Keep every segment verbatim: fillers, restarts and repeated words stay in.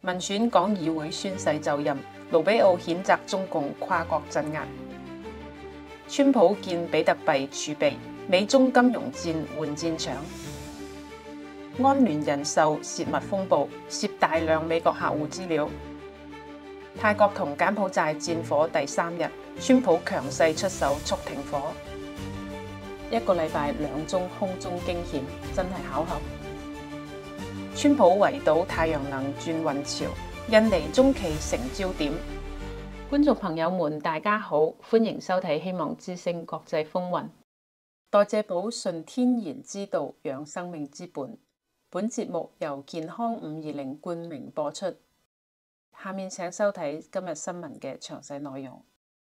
民選港議會宣誓就任，盧比奧譴責中共跨國鎮壓。川普建比特幣儲備，美中金融戰換戰場。安聯人壽洩密風暴，涉大量美國客戶資料。泰國同柬埔寨戰火第三日，川普強勢出手促停火。一個禮拜兩宗空中驚險，真係巧合。川普圍堵太陽能轉運潮，印尼中期成焦點。觀眾朋友們，大家好，歡迎收睇《希望之聲國際風雲》。代謝寶純天然之道，養生命之本。本節目由健康五二零冠名播出。下面請收睇今日新聞嘅詳細內容。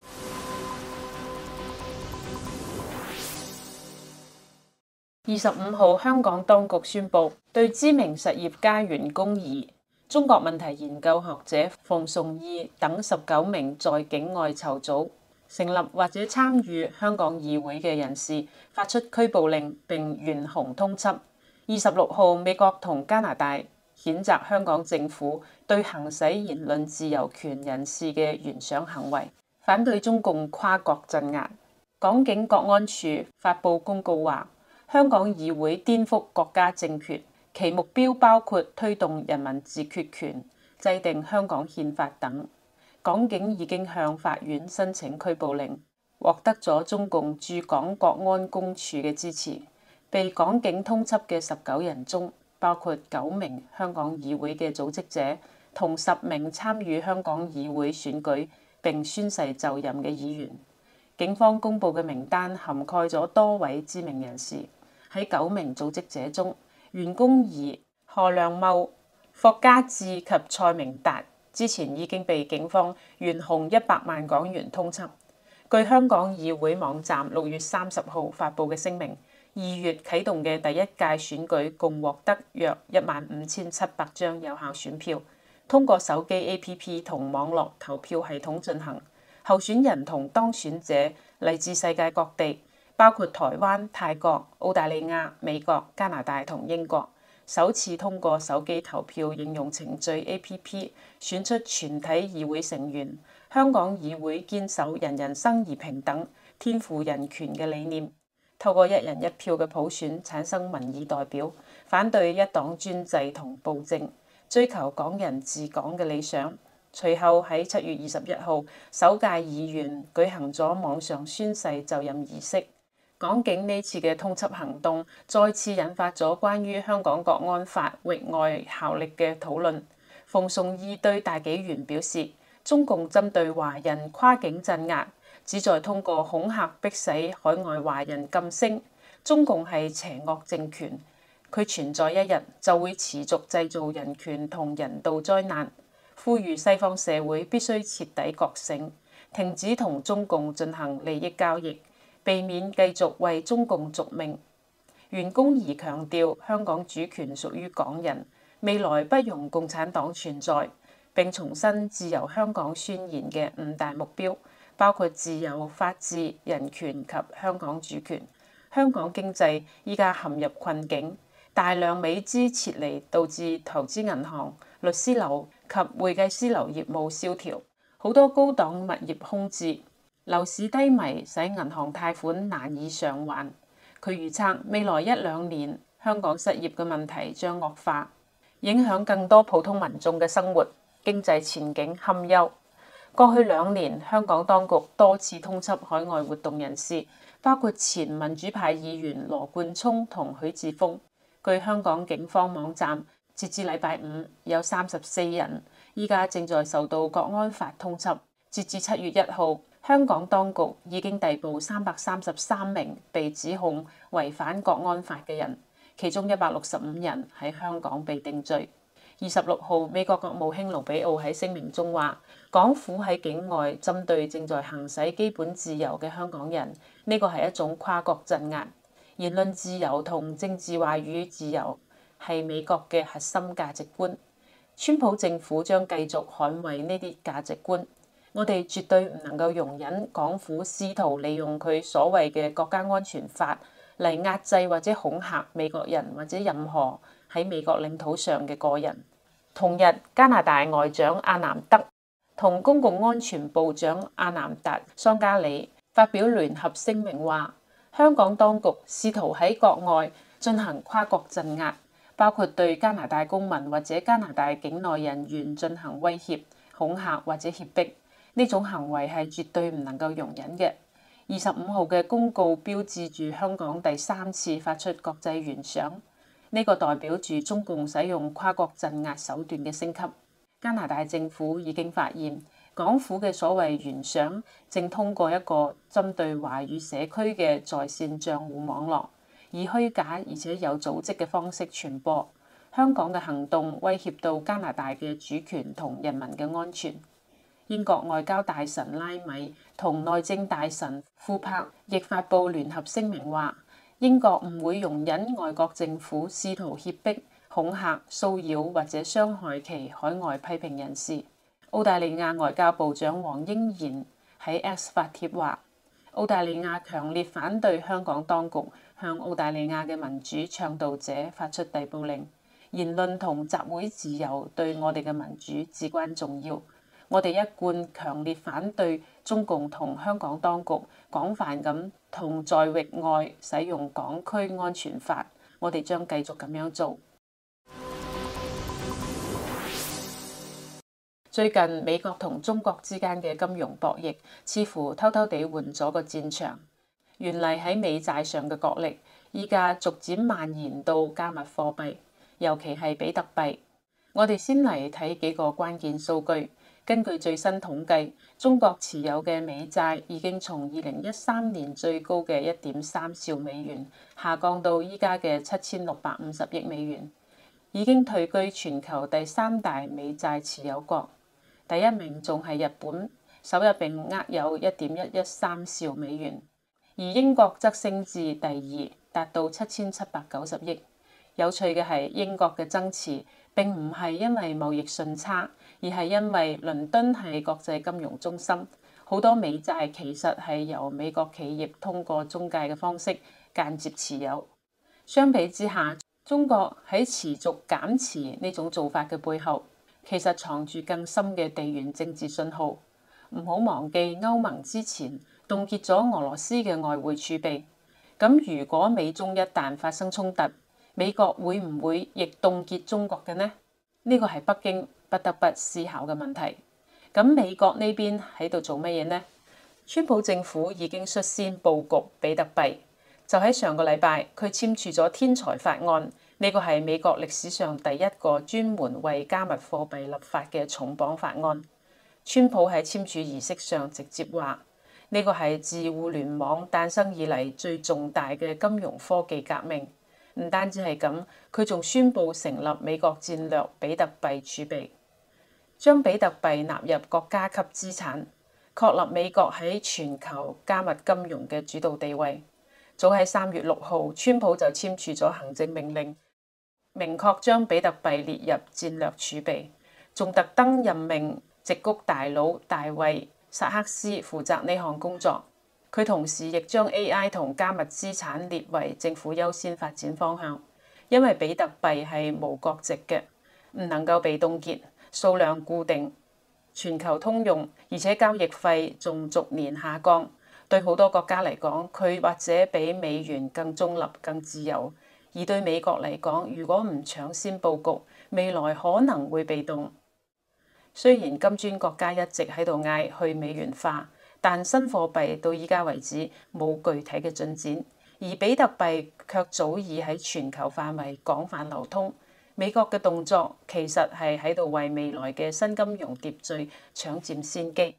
二十五號，香港當局宣布對知名實業家袁弓夷、中國問題研究學者馮崇義等十九名在境外籌組、成立或者參與香港議會嘅人士發出拘捕令並懸紅通緝。二十六號，美國同加拿大譴責香港政府對行使言論自由權人士嘅懸賞行為，反對中共跨國鎮壓。港警國安處發布公告話，香港議會顛覆國家政權，其目標包括推動人民自決權、制定香港憲法等。港警已經向法院申請拘捕令，獲得咗中共駐港國安公署嘅支持。被港警通緝嘅十九人中，包括九名香港議會嘅組織者同十名參與香港議會選舉並宣誓就任嘅議員。警方公布嘅名單涵蓋咗多位知名人士。喺九名組織者中，袁弓夷、何良懋、霍家志及蔡明達之前已經被警方懸紅一百萬港元通緝。據香港議會網站六月三十號發布嘅聲明，二月啟動嘅第一屆選舉共獲得約一萬五千七百張有效選票，通過手機 A P P 同網絡投票系統進行。候選人同當選者嚟自世界各地，包括台灣、泰國、澳大利亞、美國、加拿大同英國，首次通過手機投票應用程序 A P P 選出全體議會成員。香港議會堅守人人生而平等、天賦人權嘅理念，透過一人一票嘅普選產生民意代表，反對一黨專制同暴政，追求港人治港嘅理想。隨後喺七月二十一號，首屆議員舉行咗網上宣誓就任儀式。港警呢次嘅通緝行動，再次引發咗關於香港國安法域外效力嘅討論。馮崇義對大紀元表示，中共針對華人跨境鎮壓，旨在通過恐嚇迫使海外華人噤聲。中共係邪惡政權，佢存在一日就會持續製造人權同人道災難。呼籲西方社會必須徹底覺醒，停止同中共進行利益交易，避免繼續為中共續命。袁弓夷強調，香港主權屬於港人，未來不容共產黨存在。並重申自由香港宣言嘅五大目標，包括自由、法治、人權及香港主權。香港經濟依家陷入困境，大量美資撤離導致投資銀行、律師樓及會計師樓業務蕭條，好多高檔物業空置，樓市低迷使銀行貸款難以償還。佢預測未來一兩年香港失業嘅問題將惡化，影響更多普通民眾嘅生活，經濟前景堪憂。過去兩年，香港當局多次通緝海外活動人士，包括前民主派議員羅冠聰同許智峰。據香港警方網站，截至禮拜五有三十四人，依家正在受到國安法通緝。截至七月一號，香港當局已經逮捕三百三十三名被指控違反國安法嘅人，其中一百六十五人喺香港被定罪。二十六號，美國國務卿盧比奧喺聲明中話，港府喺境外針對正在行使基本自由嘅香港人，呢個係一種跨國鎮壓。言論自由同政治話語自由係美國嘅核心價值觀。川普政府將繼續捍衛呢啲價值觀。我哋絕對唔能夠容忍港府試圖利用佢所謂嘅國家安全法嚟壓制或者恐嚇美國人或者任何喺美國領土上嘅個人。 同日，加拿大外長阿南德同公共安全部長阿南達桑加里發表聯合聲明話，香港當局試圖喺國外進行跨國鎮壓，包括對加拿大公民或者加拿大境內人員進行威脅、恐嚇或者脅迫，呢種行為係絕對唔能夠容忍嘅。二十五號嘅公告標誌住香港第三次發出國際懸賞，呢個代表住中共使用跨國鎮壓手段嘅升級。加拿大政府已經發現，港府嘅所謂懸賞正通過一個針對華語社區嘅在線賬戶網絡，以虛假而且有組織嘅方式傳播。香港嘅行動威脅到加拿大嘅主權同人民嘅安全。英國外交大臣拉米同內政大臣庫珀亦發布聯合聲明話，英國唔會容忍外國政府試圖脅迫、恐嚇、騷擾或者傷害其海外批評人士。澳大利亞外交部長黃英賢喺 X 發帖話，澳大利亞強烈反對香港當局向澳大利亞嘅民主倡導者發出逮捕令。言論同集會自由對我哋嘅民主至關重要。我哋一貫強烈反對中共同香港當局廣泛咁同在域外使用港區安全法，我哋將繼續咁樣做。最近美國同中國之間嘅金融博弈似乎偷偷地換咗個戰場，原嚟喺美債上嘅角力，依家逐漸蔓延到加密貨幣，尤其係比特幣。我哋先嚟睇幾個關鍵數據。根據最新統計，中國持有嘅美債已經從二零一三年最高嘅一點三兆美元下降到依家嘅七千六百五十億美元，已經退居全球第三大美債持有國。第一名仲係日本，手入邊握有一點一一三兆美元，而英國則升至第二，達到七千七百九十億。有趣嘅係，英國嘅增持並唔係因為貿易順差，而係因為倫敦係國際金融中心，好多美債其實係由美國企業通過中介嘅方式間接持有。相比之下，中國喺持續減持呢種做法嘅背後，其實藏住更深嘅地緣政治信號。唔好忘記歐盟之前凍結咗俄羅斯嘅外匯儲備，咁如果美中一旦發生衝突，美國會唔會亦凍結中國嘅呢？呢個係北京不得不思考嘅問題。咁美國呢邊喺度做乜嘢呢？川普政府已經率先佈局比特幣，就喺上個禮拜，佢簽署咗天才法案，呢個係美國歷史上第一個專門為加密貨幣立法嘅重磅法案。川普喺簽署儀式上直接話，呢個係自互聯網誕生以嚟最重大嘅金融科技革命。唔單止係咁，佢仲宣布成立美國戰略比特幣儲備，將比特幣納入國家級資產，確立美國喺全球加密金融嘅主導地位。早喺三月六號，川普就簽署咗行政命令，明確將比特幣列入戰略儲備，仲特登任命矽谷大佬大衛薩克斯負責呢項工作。佢同時亦將 A I 同加密資產列為政府優先發展方向，因為比特幣係無國籍嘅，唔能夠被凍結，數量固定，全球通用，而且交易費仲逐年下降。對好多國家嚟講，佢或者比美元更中立、更自由；而對美國嚟講，如果唔搶先佈局，未來可能會被動。雖然金磚國家一直喺度嗌去美元化，但新貨幣到依家為止冇具體嘅進展，而比特幣卻早已喺全球範圍廣泛流通。美國嘅動作其實係喺度為未來嘅新金融秩序搶佔先機。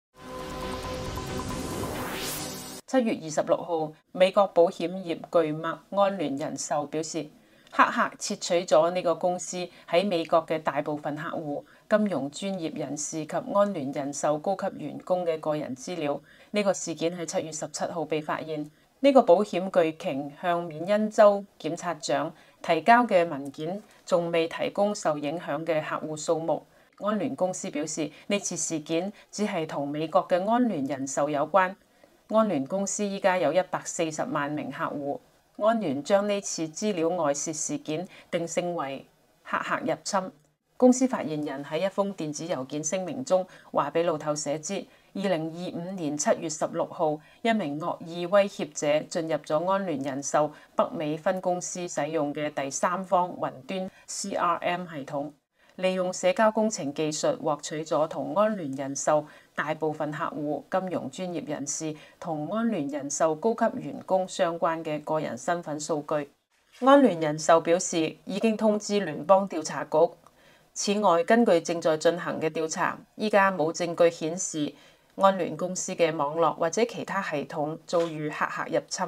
七月二十六號，美國保險業巨擘安聯人壽表示，黑客竊取咗呢個公司喺美國嘅大部分客戶、金融專業人士及安聯人壽高級員工嘅個人資料。呢個事件喺七月十七號被發現。呢個保險巨鯨向緬因州檢察長提交嘅文件仲未提供受影響嘅客戶數目。安聯公司表示，呢次事件只係同美國嘅安聯人壽有關。安聯公司依家有一百四十萬名客戶。安聯將呢次資料外泄事件定性為黑客入侵。 公司發言人喺一封電子郵件聲明中話俾路透社知，二零二五年七月十六號，一名惡意威脅者進入咗安聯人壽北美分公司使用嘅第三方雲端 C R M 系統，利用社交工程技術獲取咗同安聯人壽大部分客戶、金融專業人士同安聯人壽高級員工相關嘅個人身份數據。安聯人壽表示已經通知聯邦調查局。此外，根據正在進行嘅調查，依家冇證據顯示安聯公司嘅網絡或者其他系統遭遇黑客入侵。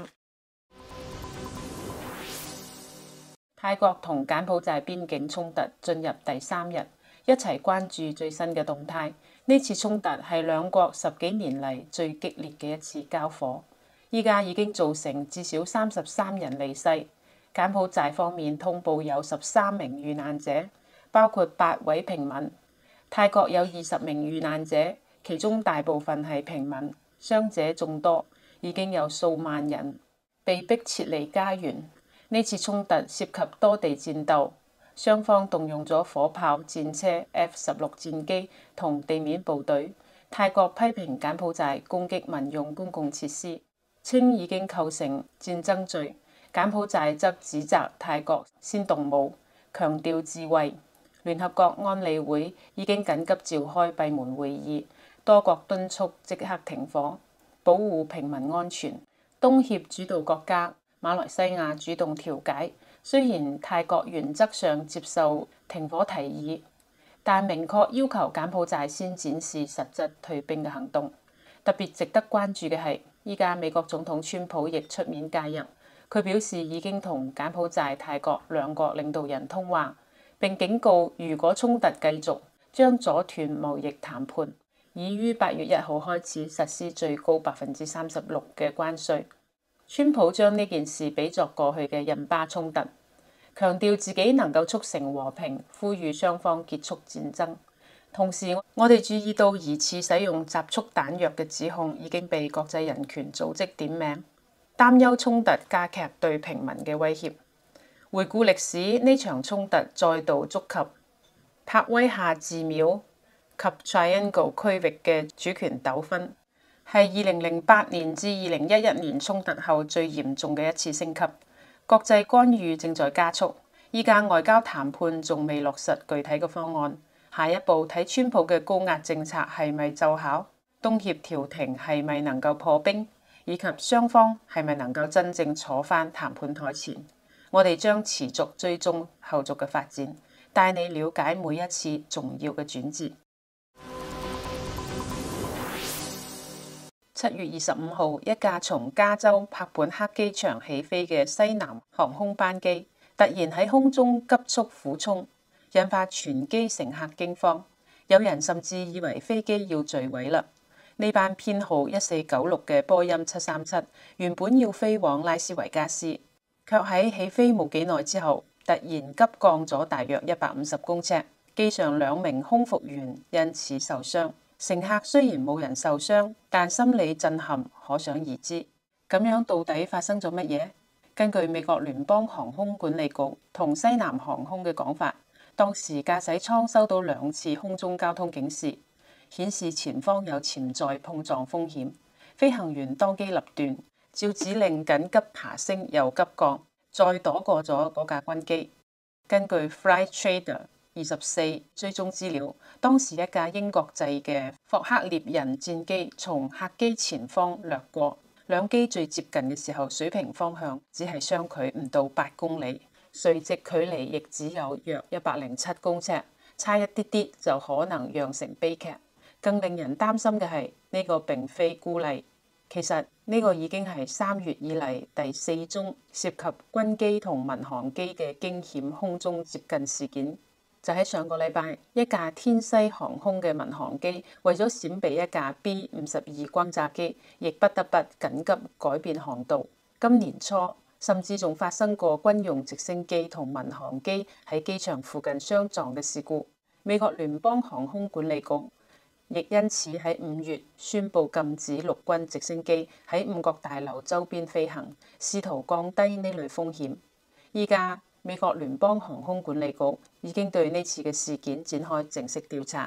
泰國同柬埔寨邊境衝突進入第三日，一齊關注最新嘅動態。呢次衝突係兩國十幾年嚟最激烈嘅一次交火，依家已經造成至少三十三人離世。柬埔寨方面通報有十三名遇難者，包括八位平民。泰國有二十名遇難者，其中大部分係平民，傷者眾多，已經有數萬人被迫撤離家園。呢次衝突涉及多地戰鬥，雙方動用咗火炮、戰車、F 十六戰機同地面部隊。泰國批評柬埔寨攻擊民用公共設施，稱已經構成戰爭罪。柬埔寨則指責泰國先動武，強調自衛。聯合國安理會已經緊急召開閉門會議，多國敦促即刻停火，保護平民安全。東協主導國家馬來西亞主動調解，雖然泰國原則上接受停火提議，但明確要求柬埔寨先展示實質退兵嘅行動。特別值得關注嘅係，依家美國總統川普亦出面介入，佢表示已經同柬埔寨、泰國兩國領導人通話，並警告如果衝突繼續，將阻斷貿易談判，已於八月一號開始實施最高百分之三十六嘅關稅。川普將呢件事比作過去嘅印巴衝突，強調自己能夠促成和平，呼籲雙方結束戰爭。同時，我哋注意到疑似使用集束彈藥嘅指控已經被國際人權組織點名，擔憂衝突加劇對平民嘅威脅。回顧歷史，呢場衝突再度觸及帕威夏寺廟及 Triangle 區域嘅主權糾紛，係二零零八年至二零一一年衝突後最嚴重嘅一次升級。國際干預正在加速，依家外交談判仲未落實具體嘅方案。下一步睇川普嘅高壓政策係咪奏效，東協調停係咪能夠破冰，以及雙方係咪能夠真正坐返談判台前。我哋將持續追蹤後續嘅發展，帶你了解每一次重要嘅轉折。七月二十五號，一架從加州柏本克機場起飛嘅西南航空班機突然喺空中急速俯衝，引發全機乘客驚慌，有人甚至以為飛機要墜毀啦。呢班編號一四九六嘅波音七三七原本要飛往拉斯維加斯，卻喺起飛冇幾耐之後，突然急降咗大約一百五十公尺，機上兩名空服員因此受傷。乘客雖然冇人受傷，但心理震撼可想而知。咁樣到底發生咗乜嘢？根據美國聯邦航空管理局同西南航空嘅講法，當時駕駛艙收到兩次空中交通警示，顯示前方有潛在碰撞風險。飛行員當機立斷，照指令緊急爬升又急降，再躲過咗嗰架軍機。根據 Flight Trader 二十四追蹤資料，當時一架英國製嘅霍克獵人戰機從客機前方掠過，兩機最接近嘅時候，水平方向只係相距唔到八公里，垂直距離亦只有約一百零七公尺，差一啲啲就可能釀成悲劇。更令人擔心嘅係，呢個並非孤例，其實呢個已經係三月以嚟第四宗涉及軍機同民航機嘅驚險空中接近事件。就喺上個禮拜，一架天西航空嘅民航機為咗閃避一架 B 五十二轟炸機，亦不得不緊急改變航道。今年初甚至仲發生過軍用直升機同民航機喺機場附近相撞嘅事故。美國聯邦航空管理局亦因此喺五月宣布禁止陸軍直升機喺五角大樓周邊飛行，試圖降低呢類風險。依家美國聯邦航空管理局已經對呢次嘅事件展開正式調查。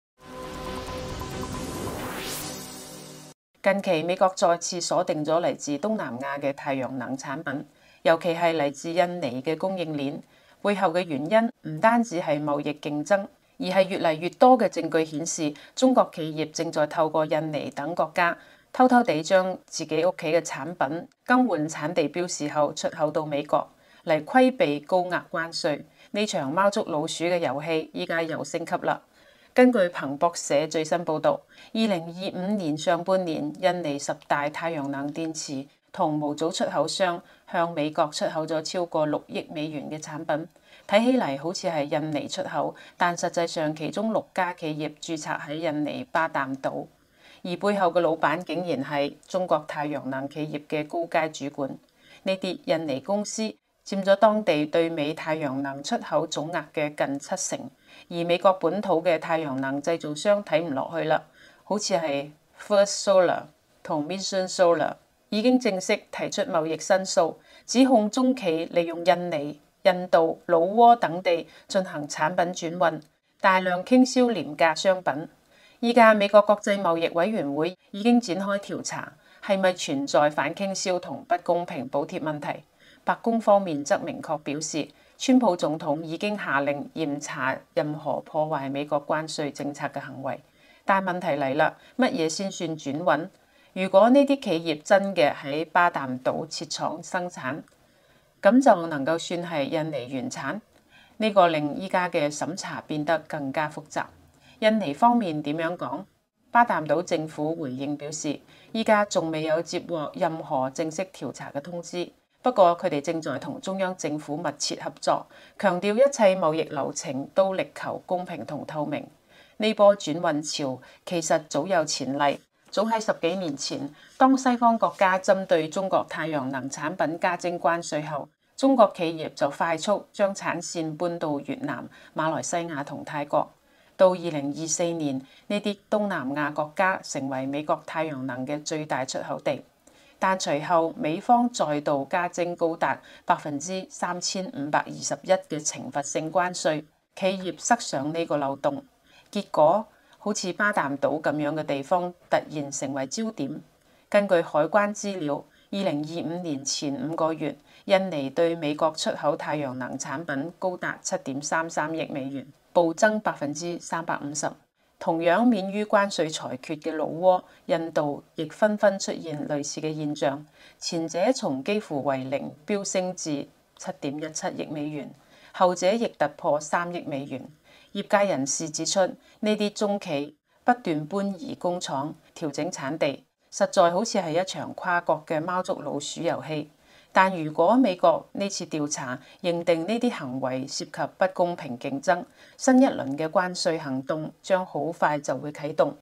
近期美國再次鎖定咗嚟自東南亞嘅太陽能產品，尤其係嚟自印尼嘅供應鏈。背後嘅原因唔單止係貿易競爭，而係越嚟越多嘅證據顯示，中國企業正在透過印尼等國家偷偷地將自己屋企嘅產品更換產地標示後出口到美國，嚟規避高額關稅。呢場貓捉老鼠嘅遊戲依家又升級啦。根據彭博社最新報導，二零二五年上半年，印尼十大太陽能電池同模組出口商向美國出口咗超過六億美元嘅產品。睇起嚟好似係印尼出口，但實際上其中六家企業註冊喺印尼巴淡島，而背後嘅老闆竟然係中國太陽能企業嘅高階主管。呢啲印尼公司佔咗當地對美太陽能出口總額嘅近七成。而美國本土嘅太陽能製造商睇唔落去啦，好似係 First Solar 同 Mission Solar 已經正式提出貿易申訴，指控中企利用印尼、印度、老撾等地進行產品轉運，大量傾銷廉價商品。依家美國國際貿易委員會已經展開調查，係咪存在反傾銷同不公平補貼問題？白宮方面則明確表示，川普總統已經下令嚴查任何破壞美國關稅政策嘅行為。但問題嚟啦，乜嘢先算轉運？如果呢啲企業真嘅喺巴淡島設廠生產，咁就能夠算係印尼原產？呢個令依家嘅審查變得更加複雜。印尼方面點樣講？巴淡島政府回應表示，依家仲未有接獲任何正式調查嘅通知。不過佢哋正在同中央政府密切合作，強調一切貿易流程都力求公平同透明。呢波轉運潮其實早有前例，早喺十幾年前，當西方國家針對中國太陽能產品加徵關稅後，中國企業就快速將產線搬到越南、馬來西亞同泰國。到二零二四年，呢啲東南亞國家成為美國太陽能嘅最大出口地。但隨後美方再度加徵高達百分之三千五百二十一嘅懲罰性關稅，企業塞上呢個漏洞，結果好似巴淡島咁樣嘅地方突然成為焦點。根據海關資料，二零二五年前五個月，印尼對美國出口太陽能產品高達七點三三億美元，暴增百分之三百五十。同樣免於關稅裁決嘅老撾、印度亦紛紛出現類似嘅現象，前者從幾乎為零飆升至七點一七億美元，後者亦突破三億美元。業界人士指出，呢啲中企不斷搬移工廠、調整產地，實在好似係一場跨國嘅貓捉老鼠遊戲。但如果美國呢次調查認定呢啲行為涉及不公平競爭，新一輪嘅關稅行動將好快就會啟動。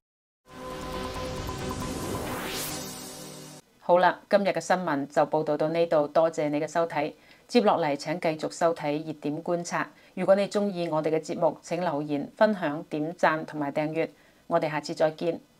好啦，今日嘅新聞就報道到呢度，多謝你嘅收睇。接落嚟請繼續收睇熱點觀察。如果你鍾意我哋嘅節目，請留言、分享、點讚同埋訂閱。我哋下次再見。